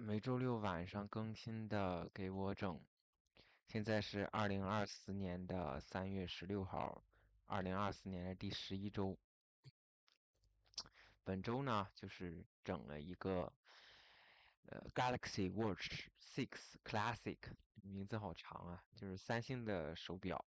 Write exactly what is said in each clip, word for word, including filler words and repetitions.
每周六晚上更新的给我整。现在是二零二四年的三月十六号，二零二四年的第十一周。本周呢，就是整了一个呃 Galaxy Watch Six Classic，名字好长啊，就是三星的手表。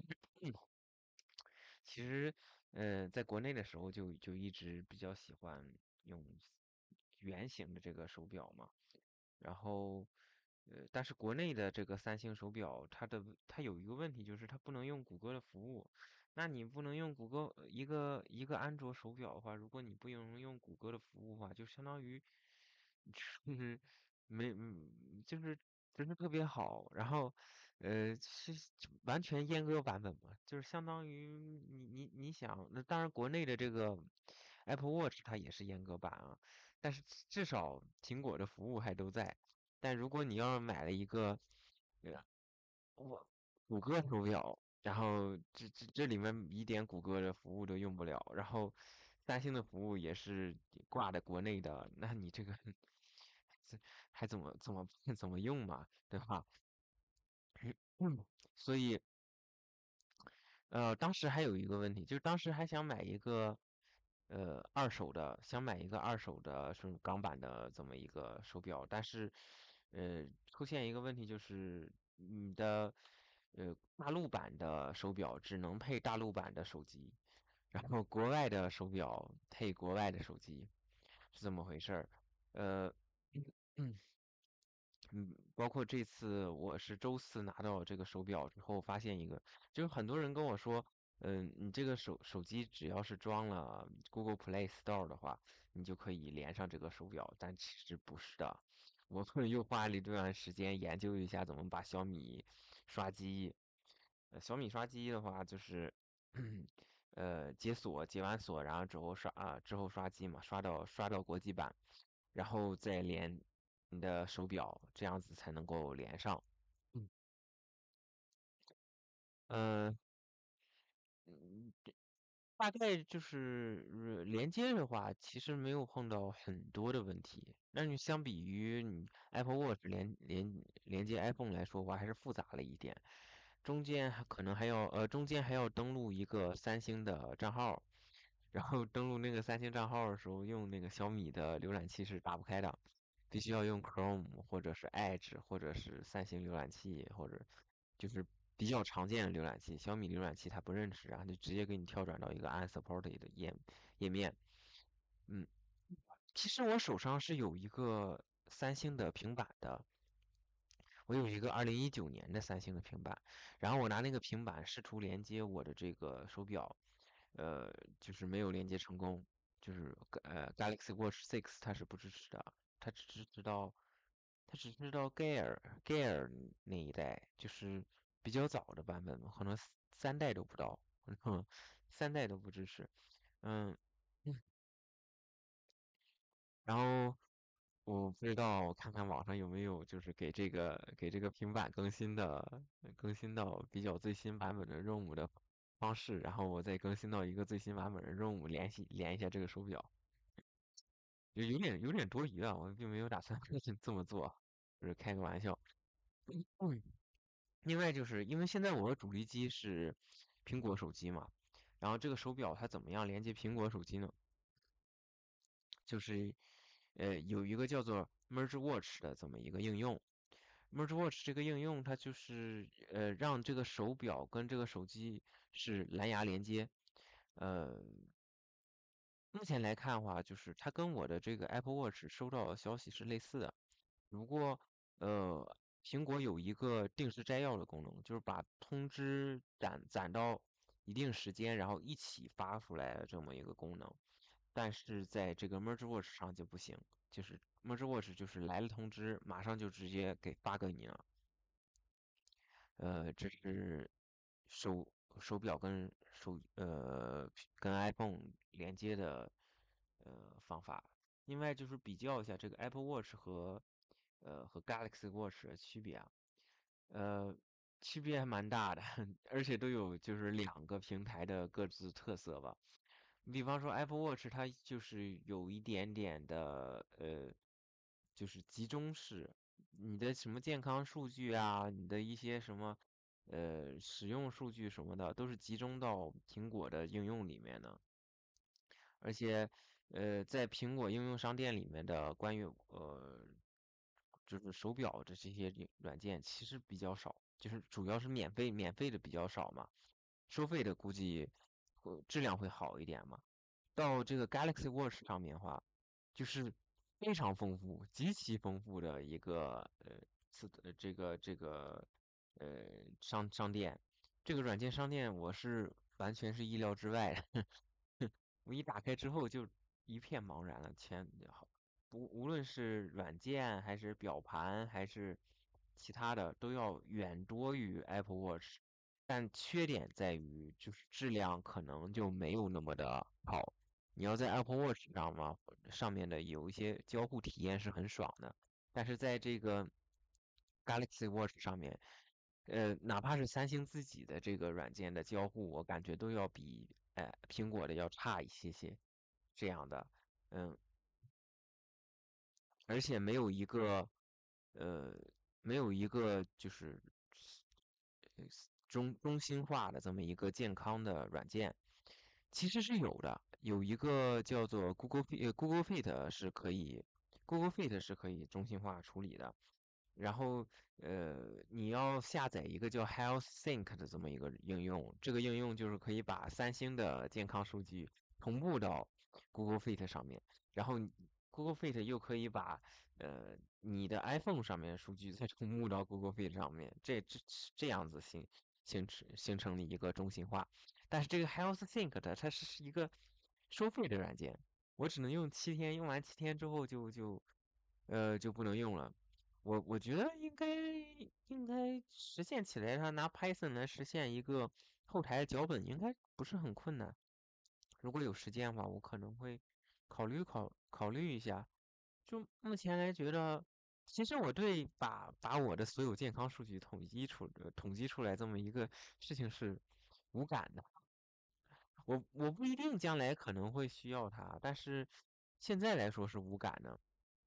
其实，呃，在国内的时候就就一直比较喜欢用圆形的这个手表嘛。然后，呃，但是国内的这个三星手表，它的它有一个问题，就是它不能用谷歌的服务。那你不能用谷歌呃一个一个安卓手表的话，如果你不能用谷歌的服务的话，就相当于就是没嗯就是不是特别好。然后，呃，是完全阉割版本嘛，就是相当于你你你想，那当然国内的这个 Apple Watch 它也是阉割版啊。但是至少苹果的服务还都在。但如果你要是买了一个，呃，我谷歌手表，然后这这这里面一点谷歌的服务都用不了，然后三星的服务也是挂在国内的，那你这个这还怎么怎么怎么用嘛，对吧？嗯，所以呃，当时还有一个问题，就是当时还想买一个，呃，二手的，想买一个二手的是港版的这么一个手表，但是，呃，出现一个问题就是你的，呃，大陆版的手表只能配大陆版的手机，然后国外的手表配国外的手机，是这么回事儿。呃，嗯，包括这次我是周四拿到这个手表之后，发现一个，就是很多人跟我说，嗯，你这个手手机只要是装了 Google Play Store 的话，你就可以连上这个手表，但其实不是的。我们又花了一段时间研究一下怎么把小米刷机，呃，小米刷机的话就是，呃，解锁，解完锁，然后之后刷啊，之后刷机嘛，刷到刷到国际版。然后再连你的手表，这样子才能够连上。嗯，呃嗯，大概就是呃连接的话，其实没有碰到很多的问题。那你相比于你 Apple Watch 连连连接 iPhone 来说的话，还是复杂了一点。中间还可能还要呃中间还要登录一个三星的账号，然后登录那个三星账号的时候，用那个小米的浏览器是打不开的，必须要用 Chrome 或者是 Edge 或者是三星浏览器，或者就是比较常见的浏览器。小米浏览器它不认识，然后就直接给你跳转到一个 unsupported 的页页面。嗯，其实我手上是有一个三星的平板的，我有一个二零一九年的三星的平板，然后我拿那个平板试图连接我的这个手表，呃，就是没有连接成功，就是呃 Galaxy Watch Six 它是不支持的，它只支持到它只知道 Gear Gear 那一代，就是比较早的版本嘛，可能三三代都不到，嗯，三代都不支持，嗯。然后我不知道，我看看网上有没有就是给这个给这个平板更新的更新到比较最新版本的任务的方式，然后我再更新到一个最新版本的任务，联系连一下这个手表，就有点有点多余啊，我并没有打算这么做，就是开个玩笑。嗯，另外就是因为现在我的主力机是苹果手机嘛，然后这个手表它怎么样连接苹果手机呢？就是呃有一个叫做 Merge Watch 的这么一个应用。Merge Watch 这个应用它就是呃让这个手表跟这个手机是蓝牙连接。呃，目前来看的话，就是它跟我的这个 Apple Watch 收到的消息是类似的。不过呃，苹果有一个定时摘要的功能，就是把通知攒攒到一定时间，然后一起发出来的这么一个功能。但是在这个 Merge Watch 上就不行，就是 Merge Watch 就是来了通知，马上就直接给发给你了。呃，这是手手表跟手呃跟 iPhone 连接的呃方法。另外就是比较一下这个 Apple Watch 和呃和 Galaxy Watch 的区别啊，呃，区别还蛮大的，而且都有就是两个平台的各自特色吧。比方说 Apple Watch 它就是有一点点的呃就是集中式，你的什么健康数据啊，你的一些什么呃使用数据什么的，都是集中到苹果的应用里面的。而且，呃，在苹果应用商店里面的关于呃，就是手表的这些软软件其实比较少，就是主要是免费免费的比较少嘛，收费的估计会质量会好一点嘛。到这个 Galaxy Watch 上面的话，就是非常丰富、极其丰富的一个呃次呃这个这个呃商商店，这个软件商店我是完全是意料之外的。我一打开之后就一片茫然了，全好，不无论是软件还是表盘还是其他的，都要远多于 Apple Watch，但缺点在于就是质量可能就没有那么的好。你要在 Apple Watch 上嘛，上面的有一些交互体验是很爽的，但是在这个 Galaxy Watch 上面，呃，哪怕是三星自己的这个软件的交互，我感觉都要比呃苹果的要差一些些，这样的，嗯，而且没有一个呃没有一个就是呃中中心化的这么一个健康的软件，其实是有的，有一个叫做 Google Fit，呃 Google Fit 是可以，Google Fit 是可以中心化处理的。然后，呃，你要下载一个叫 Health Sync 的这么一个应用，这个应用就是可以把三星的健康数据同步到 Google Fit 上面，然后你 Google Fit 又可以把呃你的 iPhone 上面的数据再同步到 Google Fit 上面，这这这样子形形成形成了一个中心化。但是这个 Health Sync 的它是是一个收费的软件，我只能用七天，用完七天之后就就呃就不能用了。我我觉得应该应该实现起来，它拿 Python 来实现一个后台脚本，应该不是很困难。如果有时间的话，我可能会考虑考考虑一下。就目前来觉得，其实我对把把我的所有健康数据统计出呃统计出来这么一个事情是无感的。我我不一定将来可能会需要它，但是现在来说是无感的。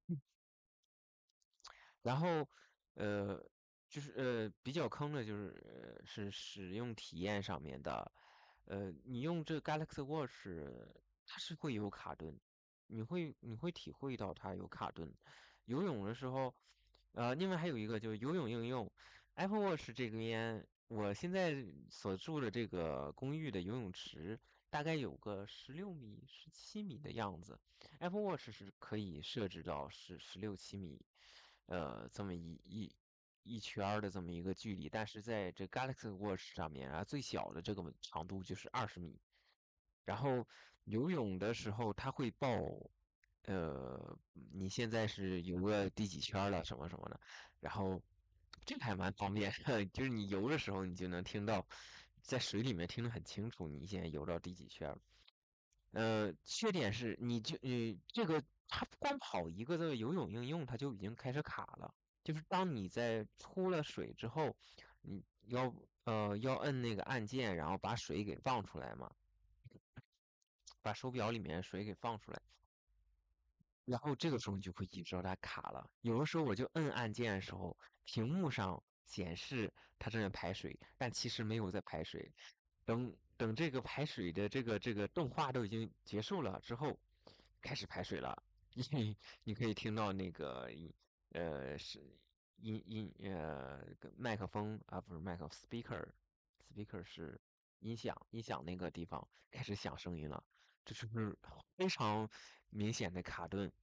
然后，呃，就是呃比较坑的就是呃是使用体验上面的，呃，你用这个 Galaxy Watch，它是会有卡顿，你会你会体会到它有卡顿。游泳的时候，呃，另外还有一个就是游泳应用，Apple Watch 这边，我现在所住的这个公寓的游泳池大概有个十六米、十七米的样子，Apple Watch 是可以设置到是十六七米。呃，这么一一一圈儿的这么一个距离，但是在这 Galaxy Watch 上面啊，最小的这个长度就是二十米。然后游泳的时候，它会报，呃，你现在是游个第几圈儿了，什么什么的。然后这个还蛮方便，就是你游的时候，你就能听到，在水里面听得很清楚，你现在游到第几圈儿。呃，缺点是你就你这个它光跑一个这个游泳应用，它就已经开始卡了。就是当你在出了水之后，你要呃要摁那个按键，然后把水给放出来嘛，把手表里面的水给放出来，然后这个时候你就会意识到它卡了。有的时候我就摁按键的时候，屏幕上显示它正在排水，但其实没有在排水。等等这个排水的这个这个动画都已经结束了之后，开始排水了。你你可以听到那个音呃是音音呃跟麦克风啊不是麦克 speaker speaker 是音响音响那个地方开始响声音了，这就是非常明显的卡顿。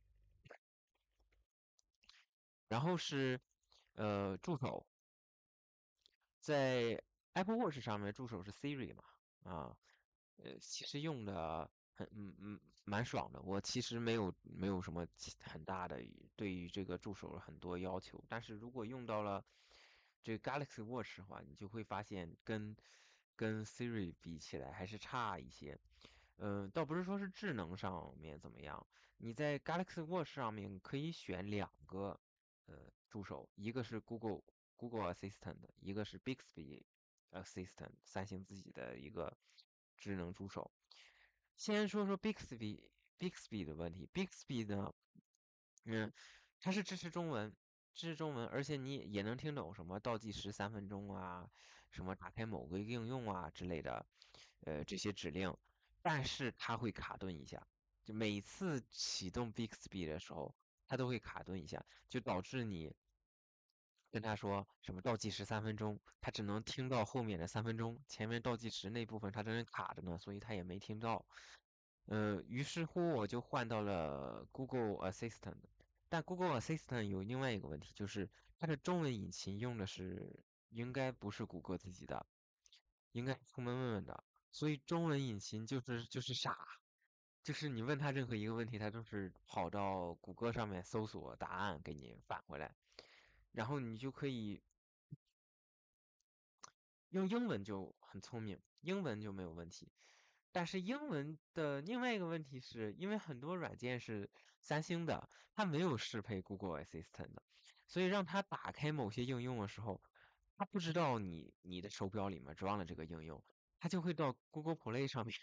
然后是呃助手，在 Apple Watch 上面助手是 Siri 嘛，啊，呃，其实用的很嗯嗯蛮爽的。我其实没有没有什么其很大的对于这个助手的很多要求，但是如果用到了这个 Galaxy Watch 的话，你就会发现跟跟 Siri 比起来还是差一些。嗯，倒不是说是智能上面怎么样，你在 Galaxy Watch 上面可以选两个呃助手，一个是 Google Google Assistant，一个是 Bixby Assistant，三星自己的一个智能助手。先说说 Bixby Bixby 的问题，Bixby 呢，嗯。 它是支持中文，支持中文，而且你也能听懂什么倒计时三分钟啊，什么打开某个应用啊之类的，呃，这些指令，但是它会卡顿一下，就每次启动 Bixby 的时候，它都会卡顿一下，就导致你跟他说什么倒计时三分钟，他只能听到后面的三分钟，前面倒计时那部分他正卡着呢，所以他也没听到。呃，于是乎我就换到了 Google Assistant，但 Google Assistant 有另外一个问题，就是它的中文引擎用的是应该不是谷歌自己的，应该是出门问问的，所以中文引擎就是就是傻，就是你问他任何一个问题，他都是跑到谷歌上面搜索答案给你返回来，然后你就可以用英文就很聪明，英文就没有问题。但是英文的另外一个问题是，因为很多软件是三星的，它没有适配 Google Assistant 的，所以让它打开某些应用的时候，它不知道你你的手表里面装了这个应用，它就会到 Google Play 上面。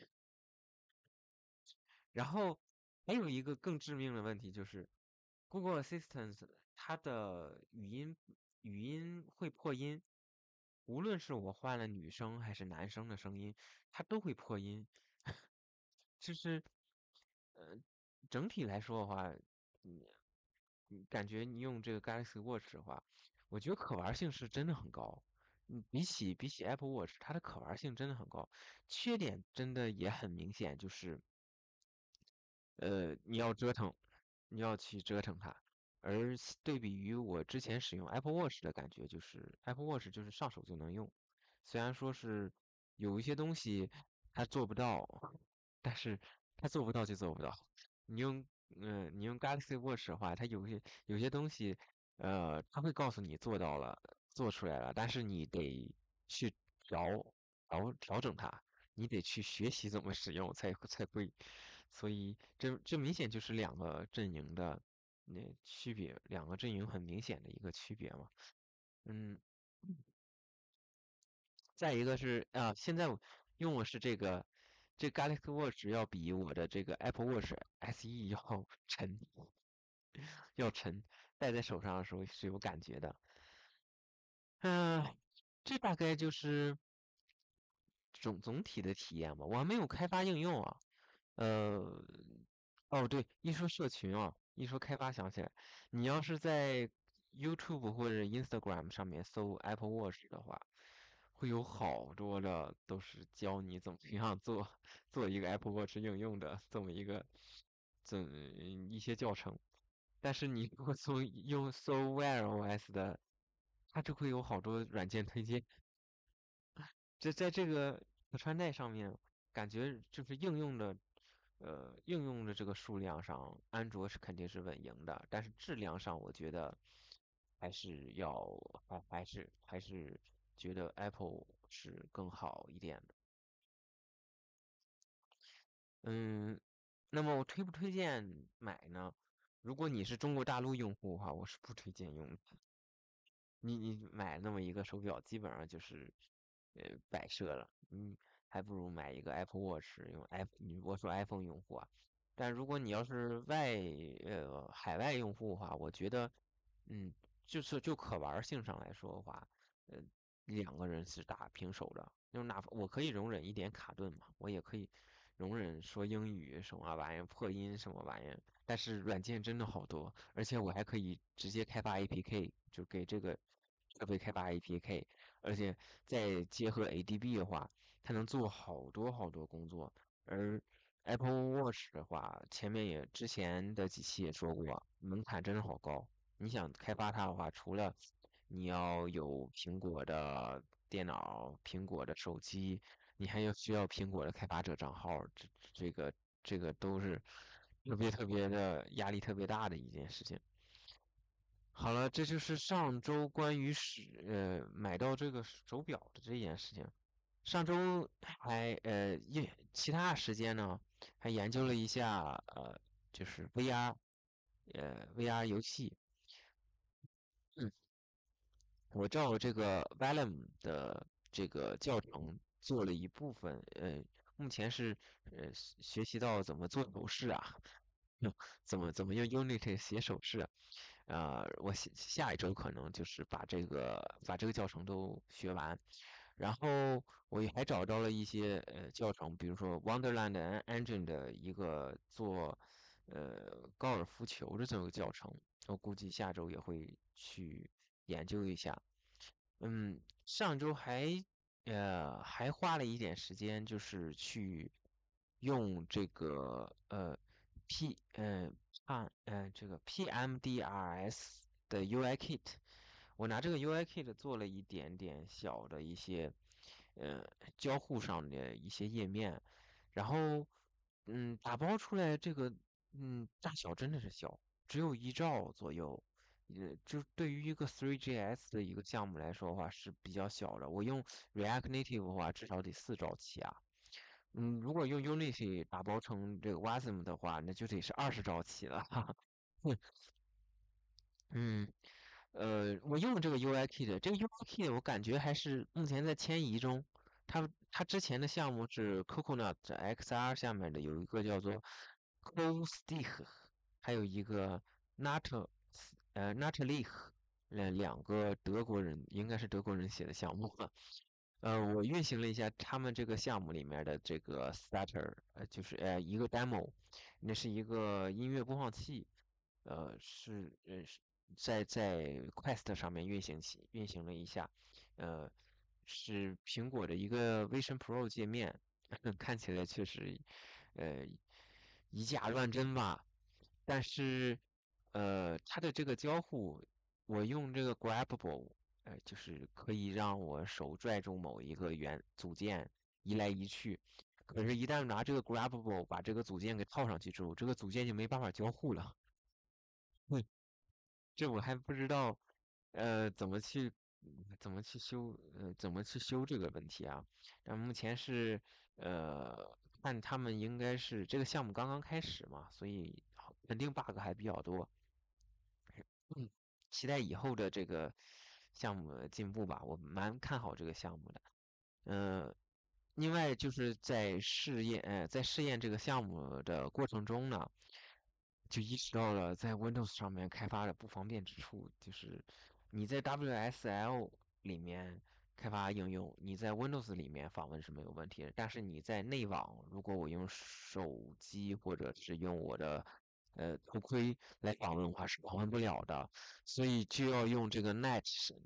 然后还有一个更致命的问题就是 Google Assistant 它的语音语音会破音，无论是我换了女生还是男生的声音，它都会破音。就是呃，整体来说的话，你你感觉你用这个 Galaxy Watch 的话，我觉得可玩性是真的很高。嗯，比起比起 Apple Watch，它的可玩性真的很高。缺点真的也很明显，就是呃，你要折腾，你要去折腾它。而相对比于我之前使用 Apple Watch 的感觉，就是 Apple Watch 就是上手就能用，虽然说是有一些东西它做不到，但是它做不到就做不到。你用嗯、呃你用 Galaxy Watch 的话，它有些有些东西，呃，它会告诉你做到了，做出来了，但是你得去调调调整它，你得去学习怎么使用才才会。所以这这明显就是两个阵营的那区别，两个阵营很明显的一个区别嘛。嗯，再一个是啊，现在我用的是这个，这 Galaxy Watch 要比我的这个 Apple Watch S E 要沉，要沉，戴在手上的时候是有感觉的。嗯、这大概就是总总体的体验吧。我还没有开发应用啊。呃，哦对，一说社群啊，一说开发想起来，你要是在 YouTube 或者 Instagram 上面搜 Apple Watch 的话，会有好多的都是教你怎么样做做一个 Apple Watch 应用的这么一个这一些教程。但是你如果搜用搜 Wear O S 的，它就会有好多软件推荐。这在这个可穿戴上面，感觉就是应用的，呃，应用的这个数量上，安卓是肯定是稳赢的，但是质量上，我觉得还是要还还是还是觉得 Apple 是更好一点的。嗯，那么我推不推荐买呢？如果你是中国大陆用户的话，我是不推荐用的。你你买那么一个手表，基本上就是呃摆设了，你还不如买一个 Apple Watch 用 i，你我说 iPhone 用户啊，但如果你要是外呃海外用户的话，我觉得，嗯，就是就可玩性上来说的话，呃，两个人是打平手的，就是哪怕我可以容忍一点卡顿嘛，我也可以容忍说英语什么玩意儿破音什么玩意儿，但是软件真的好多，而且我还可以直接开发 A P K，就给这个设备开发 A P K，而且再结合 A D B 的话，它能做好多好多工作。而 Apple Watch 的话，前面也之前的几期也说过，门槛真的好高。你想开发它的话，除了你要有苹果的电脑、苹果的手机，你还要需要苹果的开发者账号，这这个这个都是特别特别的压力特别大的一件事情。好了，这就是上周关于使呃买到这个手表的这件事情。上周还呃也其他时间呢，还研究了一下呃就是 V R 呃 V R 游戏。嗯，我照这个 Valium 的这个教程做了一部分，呃，目前是呃学习到怎么做手势啊，怎么怎么用 Unity 写手势啊。 呃，我下下一周可能就是把这个把这个教程都学完。然后我也还找到了一些呃教程，比如说 Wonderland En- Engine 的一个做呃高尔夫球的这个教程，我估计下周也会去研究一下。嗯，上周还呃还花了一点时间，就是去用这个呃 P 呃按呃这个 P M D R S 的 U I Kit，我拿这个 U I Kit 做了一点点小的一些呃交互上的一些页面，然后嗯打包出来这个嗯大小真的是小，只有一兆左右。呃，就对于一个 three G S 的一个项目来说的话是比较小的。我用 React Native 的话，至少得四兆起啊。嗯，如果用 Unity 打包成这个 Wasm 的话，那就得是二十兆起了。哈哈。嗯，呃，我用这个 U I Kit，这个 U I Kit 我感觉还是目前在迁移中。它它之前的项目是 Coconut X R 下面的有一个叫做 CoStick，还有一个 Nat 呃 Natlich，两两个德国人应该是德国人写的项目。呃，我运行了一下他们这个项目里面的这个 Starter，呃，就是呃一个 demo，那是一个音乐播放器，呃，是呃是在在 Quest 上面运行起运行了一下，呃，是苹果的一个 Vision Pro 界面，看起来确实，呃，以假乱真吧。但是，呃，它的这个交互，我用这个 Grabbable，呃，就是可以让我手拽住某一个元组件，移来移去。可是，一旦拿这个 Grabbable 把这个组件给套上去之后，这个组件就没办法交互了。这我还不知道，呃，怎么去怎么去修，呃，怎么去修这个问题啊？但目前是，呃，看他们应该是这个项目刚刚开始嘛，所以好肯定 bug 还比较多。嗯，期待以后的这个项目的进步吧，我蛮看好这个项目的。嗯、另外就是在试验，呃，在试验这个项目的过程中呢，就意识到了在 Windows 上面开发的不方便之处，就是你在 W S L 里面开发应用，你在 Windows 里面访问是没有问题的，但是你在内网，如果我用手机或者是用我的呃头盔来访问的话，是访问不了的，所以就要用这个 Net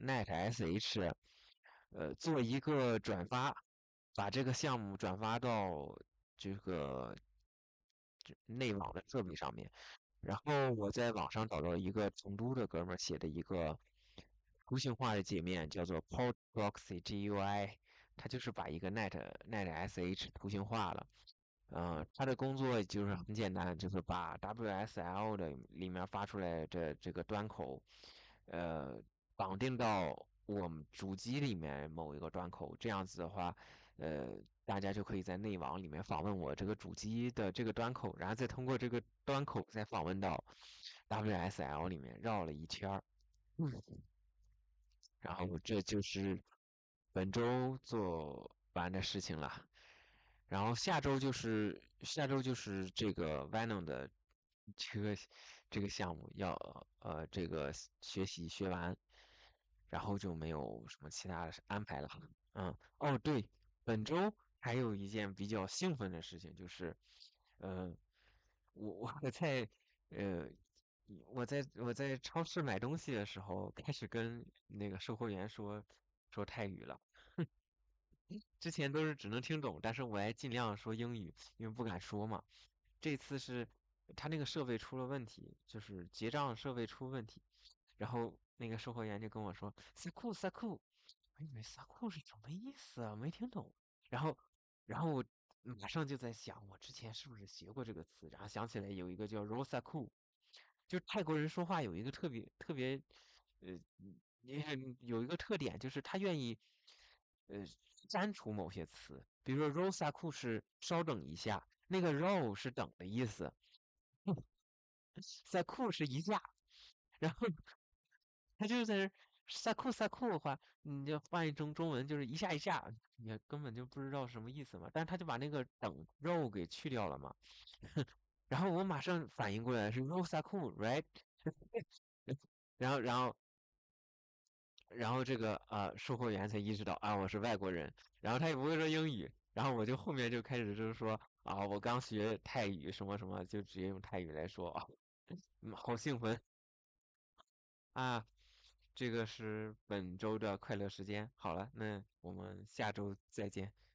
NetSH，呃，做一个转发，把这个项目转发到这个这内网的设备上面。然后我在网上找到一个成都的哥们儿写的一个图形化的界面，叫做 Port Proxy G U I，它就是把一个 Net NetSH 图形化了。嗯，他的工作就是很简单，就是把 W S L 的里面发出来的这个端口，呃，绑定到我们主机里面某一个端口，这样子的话，呃，大家就可以在内网里面访问我这个主机的这个端口，然后再通过这个端口再访问到 W S L 里面，绕了一圈儿。嗯，然后这就是本周做完的事情了。然后下周就是下周就是这个 Venom 的这个这个项目要呃这个学习学完，然后就没有什么其他的安排了。嗯，哦对，本周还有一件比较兴奋的事情就是，呃，我我在呃我在我在超市买东西的时候，开始跟那个售货员说说泰语了。之前都是只能听懂，但是我还尽量说英语，因为不敢说嘛。这次是他那个设备出了问题，就是结账设备出问题，然后那个售货员就跟我说“萨库萨库”，我以为“萨库”是什么意思啊？没听懂。然后，然后我马上就在想，我之前是不是学过这个词？然后想起来有一个叫 “rosaku”，就泰国人说话有一个特别特别，呃，也很有一个特点，就是他愿意，呃，删除某些词，比如说 “rosaku” 是稍等一下，那个 “ro” 是等的意思，“saku” 是一下，然后他就在这萨库萨库的话，你就翻译成中文就是一下一下，你根本就不知道什么意思嘛。但是他就把那个等肉给去掉了嘛。然后我马上反应过来是 rosaku，right？ 然后然后然后这个啊、售货员才意识到啊我是外国人，然后他也不会说英语，然后我就后面就开始就是说啊我刚学泰语什么什么，就直接用泰语来说啊，嗯，好兴奋啊！这个是本周的快乐时间。好了，那我们下周再见。